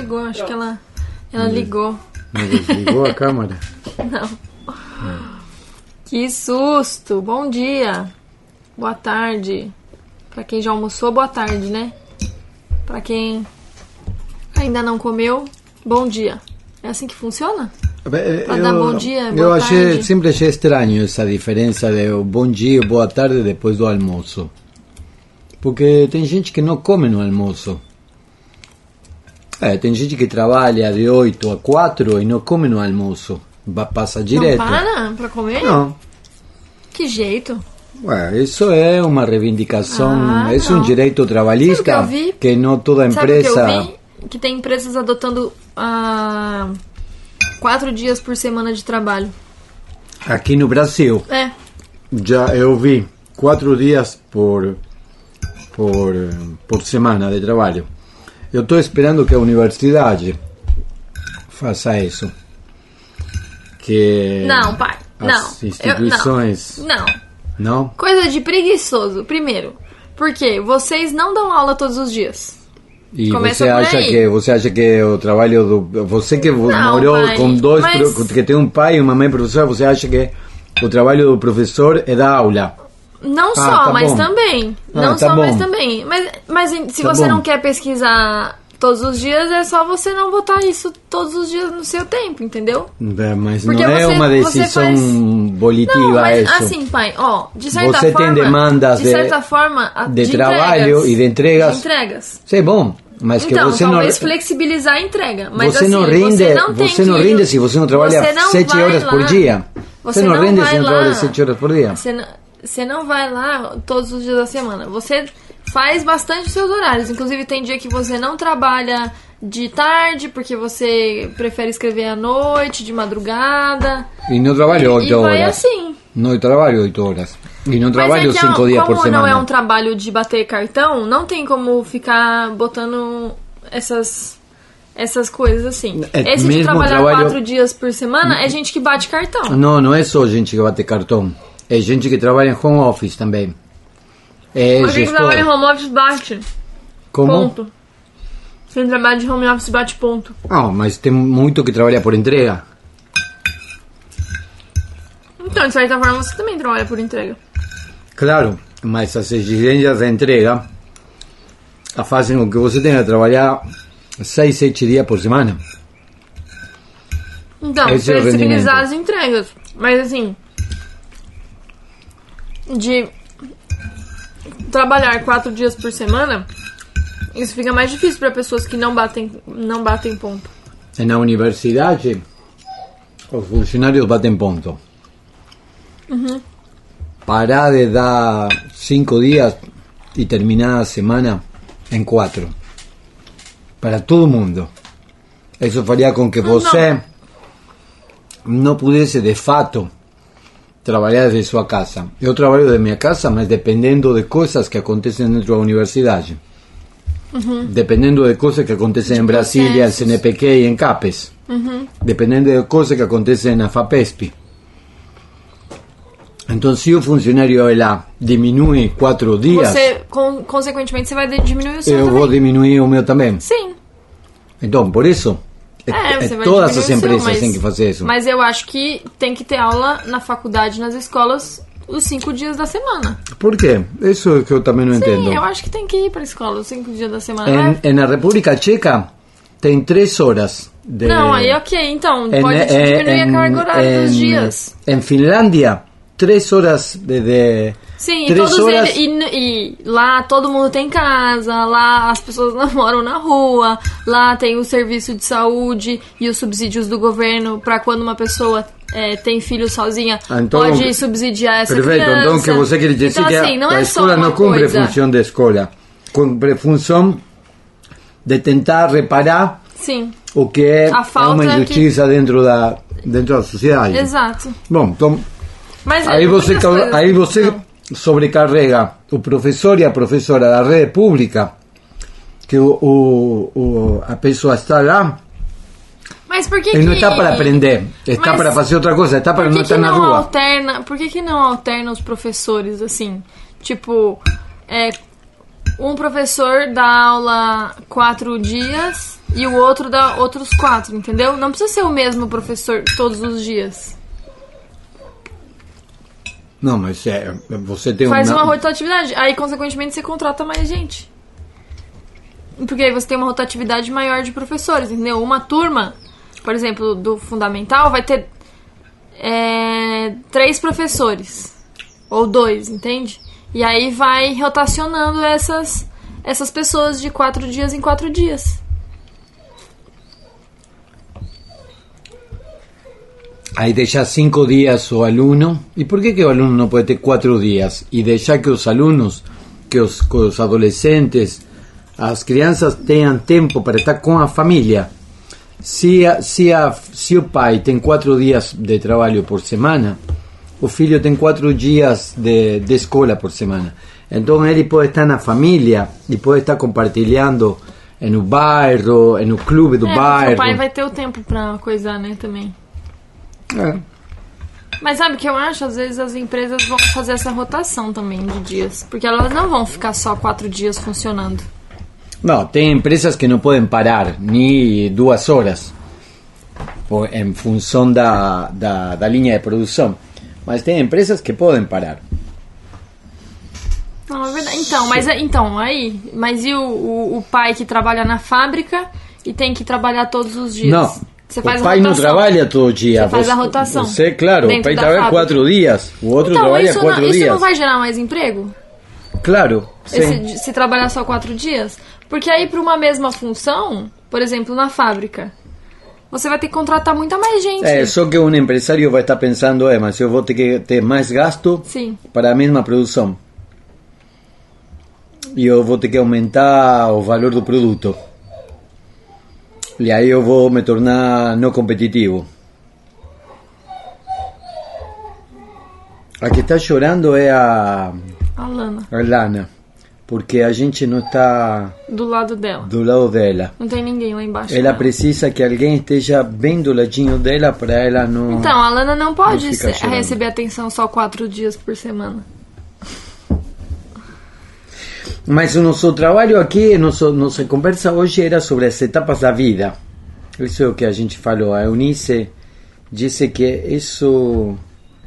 desligou, acho que ela ligou. Não desligou a câmera? Não. Que susto! Bom dia. Boa tarde. Pra quem já almoçou, boa tarde, né? Pra quem ainda não comeu, bom dia. É assim que funciona? Pra dar bom dia, boa tarde? Sempre achei estranho essa diferença de bom dia e boa tarde depois do almoço. Porque tem gente que não come no almoço. Tem gente que trabalha de 8 a 4 e não come no almoço. Passa direto. Não para pra comer? Não. Que jeito? Isso é uma reivindicação, é um direito trabalhista que não toda empresa... Sabe o que eu vi? Que tem empresas adotando 4 dias por semana de trabalho. Aqui no Brasil, já eu vi 4 dias por semana de trabalho. Eu estou esperando que a universidade faça isso. Que não, pai, as instituições... Não? Coisa de preguiçoso, primeiro. Porque vocês não dão aula todos os dias. E você acha que o trabalho do... Você que morou com dois... Que tem um pai e uma mãe professora, você acha que o trabalho do professor é dar aula? Não só, mas também. Não só, mas também. Mas se você não quer pesquisar todos os dias, é só você não botar isso todos os dias no seu tempo, entendeu? Mas porque não é uma decisão volitiva isso. Assim, pai, de certa você forma... Você tem demandas de trabalho e de entregas. De entregas. Sim, bom. Mas então, que você talvez flexibilizar a entrega. Mas você não rende, você não rende se você não trabalha 7 horas por dia. Você não rende se não trabalha 7 horas por dia. Você não vai lá todos os dias da semana. Você faz bastante os seus horários. Inclusive, tem dia que você não trabalha de tarde, porque você prefere escrever à noite, de madrugada. E não trabalho 8 horas. E vai assim. Não trabalho 8 horas. E não trabalho 5 dias por semana. Como não é um trabalho de bater cartão, não tem como ficar botando essas coisas assim. Esse de trabalhar 4 dias por semana é gente que bate cartão. Não é só gente que bate cartão. É gente que trabalha em home office também. Mas quem trabalha em home office bate. Como? Ponto. Quem trabalha de home office bate ponto. Mas tem muito que trabalha por entrega. Então, de certa forma, você também trabalha por entrega. Claro, mas as exigências da entrega fazem com que você tenha que trabalhar 6, 7 dias por semana. Então, flexibilizar as entregas. Mas assim... de trabalhar 4 dias por semana, isso fica mais difícil para pessoas que não batem ponto. Na universidade, os funcionários batem ponto. Parar de dar 5 dias e terminar a semana em 4. Para todo mundo. Isso faria com que você não pudesse, de fato, trabalhar desde sua casa. Eu trabalho de minha casa, mas dependendo de coisas que acontecem dentro da universidade. Dependendo de coisas que acontecem em Brasília, em CNPq e em CAPES. Dependendo de coisas que acontecem na FAPESP. Então, se o funcionário lá diminui 4 dias... Você, consequentemente, você vai diminuir o seu eu também. Vou diminuir o meu também. Sim. Então, por isso... todas as empresas têm que fazer isso. Mas eu acho que tem que ter aula na faculdade, nas escolas, os 5 dias da semana. Por quê? Isso que eu também não entendo. Sim, eu acho que tem que ir para a escola os 5 dias da semana. Na República Tcheca, tem 3 horas de... Não, aí ok, então, pode diminuir a carga horária dos dias. Em Finlândia, 3 horas de Sim, 3 horas... e lá todo mundo tem casa, lá as pessoas não moram na rua, lá tem o serviço de saúde e os subsídios do governo para quando uma pessoa tem filho sozinha, então, pode subsidiar essa criança. Perfeito, então que você quer dizer então, que assim, a escola não cumpre a função da escola, cumpre a função de tentar reparar o que é uma injustiça dentro da sociedade. Exato. Bom, então... Mas aí você sobrecarrega o professor e a professora da rede pública, que a pessoa está lá, mas por que ele não está para aprender, está para fazer outra coisa, está para não estar na rua. Por que não alterna os professores assim? Tipo, um professor dá aula 4 dias e o outro dá outros 4, entendeu? Não precisa ser o mesmo professor todos os dias. Não, mas você tem Faz uma rotatividade. Aí, consequentemente, você contrata mais gente. Porque aí você tem uma rotatividade maior de professores, entendeu? Uma turma, por exemplo, do fundamental, vai ter 3 professores. Ou 2, entende? E aí vai rotacionando essas pessoas de 4 dias em 4 dias. Aí deixa 5 dias o aluno. E por que o aluno não pode ter 4 dias? E deixar que os alunos, que os adolescentes, as crianças tenham tempo para estar com a família. Se o pai tem 4 dias de trabalho por semana, o filho tem 4 dias de escola por semana. Então ele pode estar na família e pode estar compartilhando no bairro, no clube do bairro. O pai vai ter o tempo pra coisar, né, também. Mas sabe o que eu acho? Às vezes as empresas vão fazer essa rotação também de dias. Porque elas não vão ficar só 4 dias funcionando. Não, tem empresas que não podem parar nem 2 horas em função da linha de produção. Mas tem empresas que podem parar. Não, é verdade. Mas e o pai que trabalha na fábrica e tem que trabalhar todos os dias? Não. Você faz o pai não trabalha todo dia. Você faz a rotação. Você, claro, o pai trabalha 4 dias, o outro trabalha 4 dias. Isso não vai gerar mais emprego? Claro, sim. Se trabalhar só 4 dias? Porque aí, para uma mesma função, por exemplo, na fábrica, você vai ter que contratar muita mais gente. Só que um empresário vai estar pensando, mas eu vou ter que ter mais gasto para a mesma produção. E eu vou ter que aumentar o valor do produto. E aí eu vou me tornar não competitivo. A que está chorando é a Lana. Porque a gente não está do lado dela. Não tem ninguém lá embaixo. Ela precisa que alguém esteja bem do ladinho dela para ela não... Então, a Lana não pode receber atenção só 4 dias por semana. Mas o nosso trabalho aqui, nossa conversa hoje era sobre as etapas da vida. Isso é o que a gente falou. A Eunice disse que isso...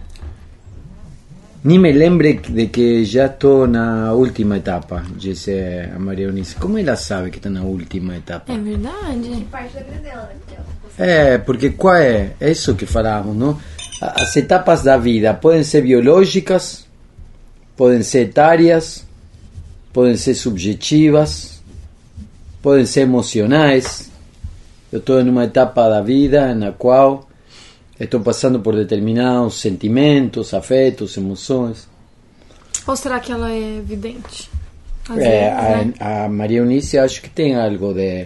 Nem me lembre de que já estou na última etapa, disse a Maria Eunice. Como ela sabe que está na última etapa? É verdade. Parte da vida dela, né? Porque qual é? É isso que falamos, não? As etapas da vida podem ser biológicas, podem ser etárias, podem ser subjetivas, podem ser emocionais. Eu estou em uma etapa da vida na qual estou passando por determinados sentimentos, afetos, emoções. Ou será que ela é vidente? A Maria Eunice acho que tem algo de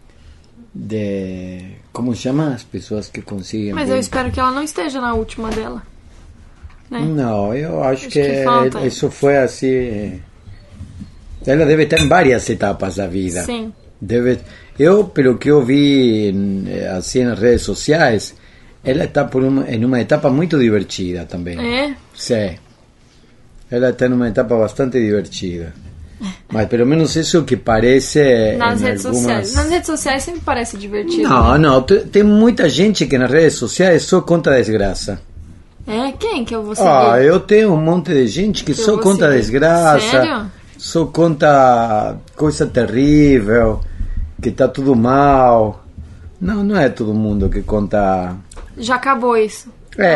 como chama as pessoas que conseguem... Mas eu espero que ela não esteja na última dela, né? Não, eu acho que isso foi assim... Ela deve estar em várias etapas da vida. Sim. Eu, pelo que eu vi assim nas redes sociais, ela está em uma etapa muito divertida também. É? Sim. Ela está em uma etapa bastante divertida. Mas pelo menos isso é o que parece nas redes sociais. Nas redes sociais sempre parece divertido. Não, tem muita gente que nas redes sociais só conta desgraça. Quem que eu vou seguir? Eu tenho um monte de gente que só conta desgraça. Sério? Só conta coisa terrível, que está tudo mal. Não é todo mundo que conta... Já acabou isso.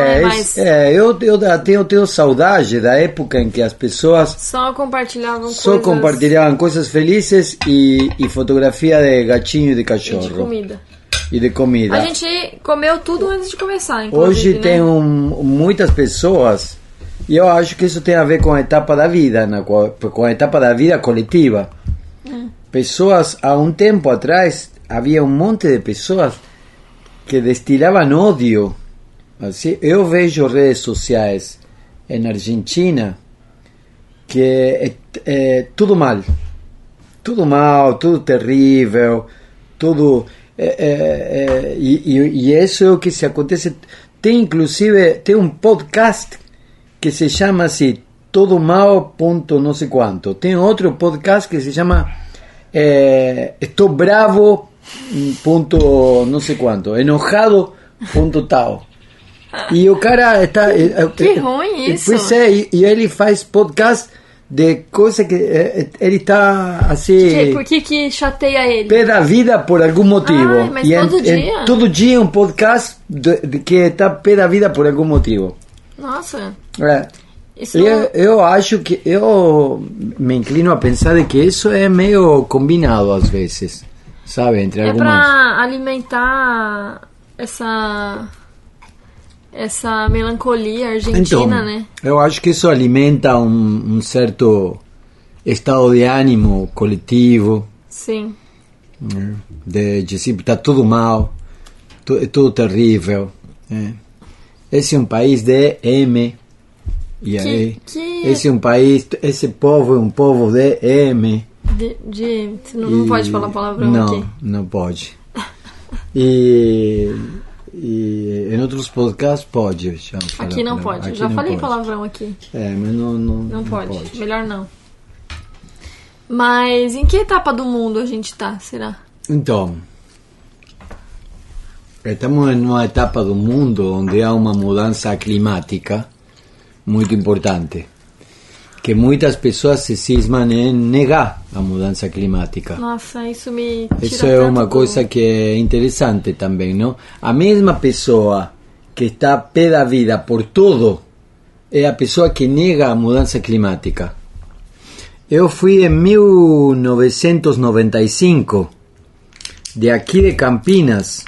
Eu tenho saudade da época em que as pessoas só compartilhavam coisas felizes e fotografia de gatinho e de cachorro. E de comida. A gente comeu tudo antes de começar, inclusive. Hoje tem muitas pessoas, e eu acho que isso tem a ver com a etapa da vida, com a etapa da vida coletiva. Pessoas, há um tempo atrás, havia um monte de pessoas que destilavam ódio. Assim, eu vejo redes sociais na Argentina que é tudo mal, tudo terrível, tudo e isso é o que se acontece. Tem um podcast que se chama assim, todo mal ponto não sei quanto. Tem outro podcast que se chama Estou bravo ponto não sei quanto, enojado ponto tal. E o cara está... Que ruim isso. Pois é, e ele faz podcast de coisa que ele está assim... Por que chateia ele? Pé da vida por algum motivo. Ai, mas todo dia? Todo dia um podcast que está pé da vida por algum motivo. Nossa. Isso eu acho que... Eu me inclino a pensar de que isso é meio combinado às vezes. Sabe? Entre algumas... para alimentar essa melancolia argentina, então, né? Eu acho que isso alimenta um certo estado de ânimo coletivo. Sim. De tipo, está tudo mal, é tudo terrível. Esse é um país de M. E aí? Esse é um país, esse povo é um povo de M. Não pode falar palavrão aqui. Não pode. E em outros podcasts pode. Aqui não pode. Aqui já não falei pode. Palavrão aqui. Mas não pode. Melhor não. Mas em que etapa do mundo a gente tá, será? Então, estamos em uma etapa do mundo onde há uma mudança climática muito importante. Que muitas pessoas se cismam em negar a mudança climática. Nossa, isso me tira Isso é uma coisa que é interessante também, não? A mesma pessoa que está pé da vida por tudo é a pessoa que nega a mudança climática. Eu fui em 1995 de aqui de Campinas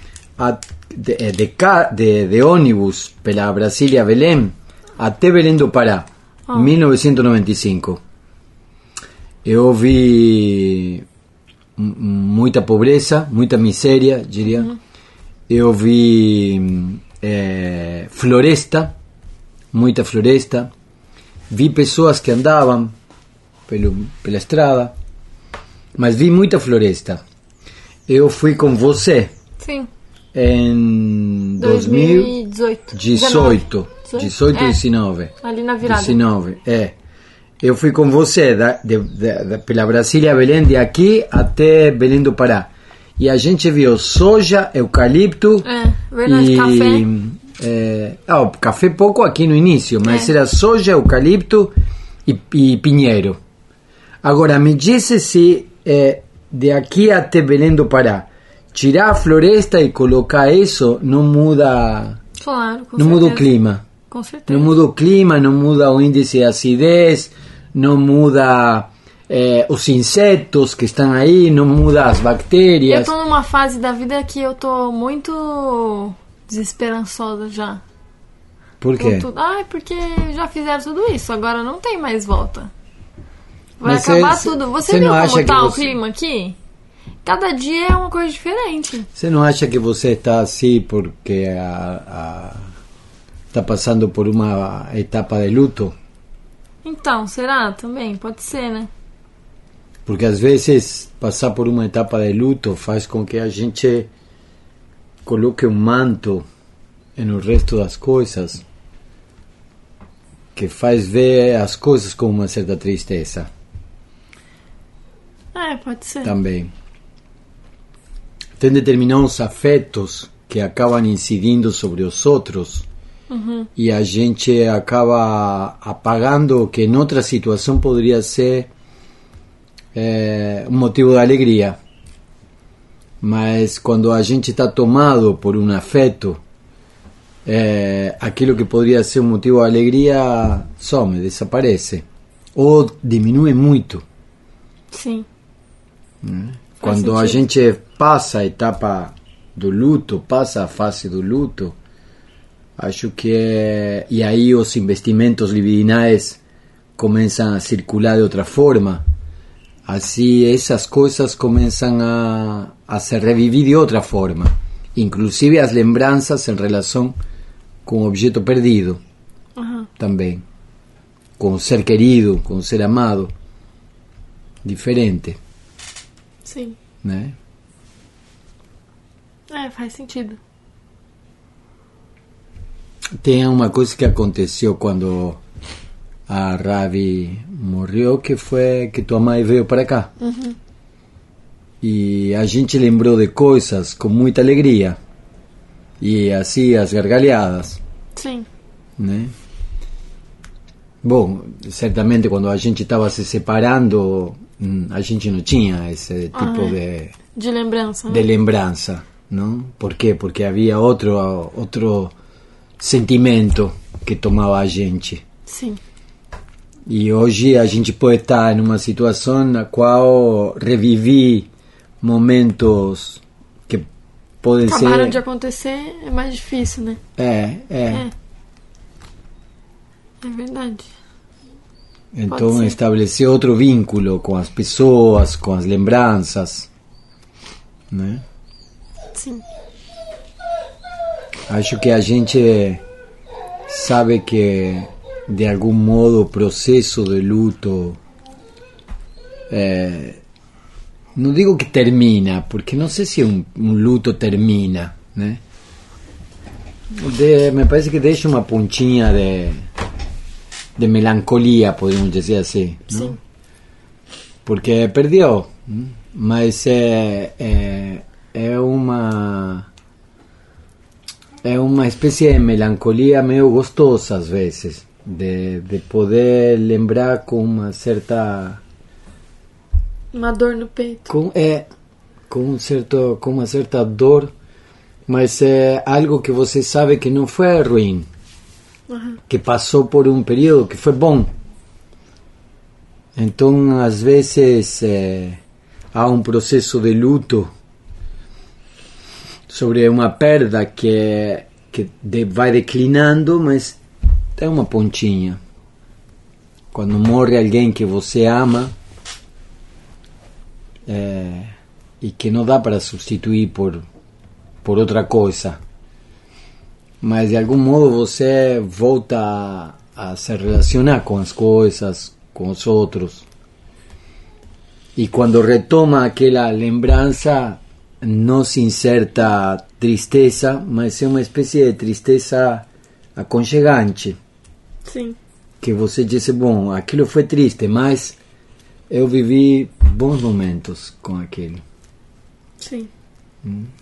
de ônibus pela Brasília Belém até Belém do Pará. 1995. Eu vi muita pobreza, muita miséria, diria. Eu vi floresta, muita floresta. Vi pessoas que andavam pela estrada, mas vi muita floresta. Eu fui com você. Sim. Em 2018. 18 e 19. Ali na virada. 19, Eu fui com você pela Brasília Belém, de aqui até Belém do Pará. E a gente viu soja, eucalipto. Verdade, café. Café pouco aqui no início, mas era soja, eucalipto e pinheiro. Agora, me disse se de aqui até Belém do Pará, tirar a floresta e colocar isso não muda. Claro, com não certeza. Muda o clima. Com certeza. Não muda o clima, não muda o índice de acidez, não muda os insetos que estão aí, não muda as bactérias. Eu tô numa fase da vida que eu tô muito desesperançosa já. Por quê? Porque já fizeram tudo isso, agora não tem mais volta. Vai Mas acabar tudo. Você viu como tá o você... clima aqui? Cada dia é uma coisa diferente. Você não acha que você está assim porque está passando por uma etapa de luto? Então, será? Também, pode ser, né? Porque às vezes passar por uma etapa de luto faz com que a gente coloque um manto no resto das coisas que faz ver as coisas com uma certa tristeza. Pode ser. Também. Tem determinados afetos que acabam incidindo sobre os outros. E a gente acaba apagando o que em outra situação poderia ser um motivo de alegria. Mas quando a gente está tomado por um afeto, aquilo que poderia ser um motivo de alegria some, desaparece. Ou diminui muito. Sim. Quando a gente passa a etapa do luto, passa a fase do luto, acho que e aí os investimentos libidinais começam a circular de outra forma. Assim essas coisas começam a se revivir de outra forma, inclusive as lembranças em relação com o objeto perdido, também, com o ser querido, com o ser amado, diferente. Sim. Né? Faz sentido. Tem uma coisa que aconteceu quando a Ravi morreu, que foi que tua mãe veio para cá. e a gente lembrou de coisas com muita alegria e assim as gargalhadas, Sim. né? Bom, certamente quando a gente estava se separando, a gente não tinha esse tipo de lembrança, né? de lembrança, não? Por quê? Porque havia outro sentimento que tomava a gente. Sim. E hoje a gente pode estar em uma situação na qual revivi momentos que podem Acabaram ser... de acontecer, é mais difícil, né? É verdade. Então estabelecer outro vínculo com as pessoas, com as lembranças, né? Sim. Acho que a gente sabe que de algum modo o processo de luto, não digo que termina, porque não sei se um luto termina, né? Me parece que deixa uma pontinha de melancolia, podemos dizer assim, Sim. não? Porque perdeu, mas é uma espécie de melancolia meio gostosa às vezes, de poder lembrar com uma certa... Uma dor no peito. Com uma certa dor, mas é algo que você sabe que não foi ruim, que passou por um período que foi bom. Então, às vezes, há um processo de luto sobre uma perda que vai declinando, mas tem uma pontinha. Quando morre alguém que você ama, e que não dá para substituir por outra coisa, mas de algum modo você volta a se relacionar com as coisas, com os outros, e quando retoma aquela lembrança não se inserta tristeza, mas é uma espécie de tristeza aconchegante. Sim. Que você disse, bom, aquilo foi triste, mas eu vivi bons momentos com aquilo. Sim.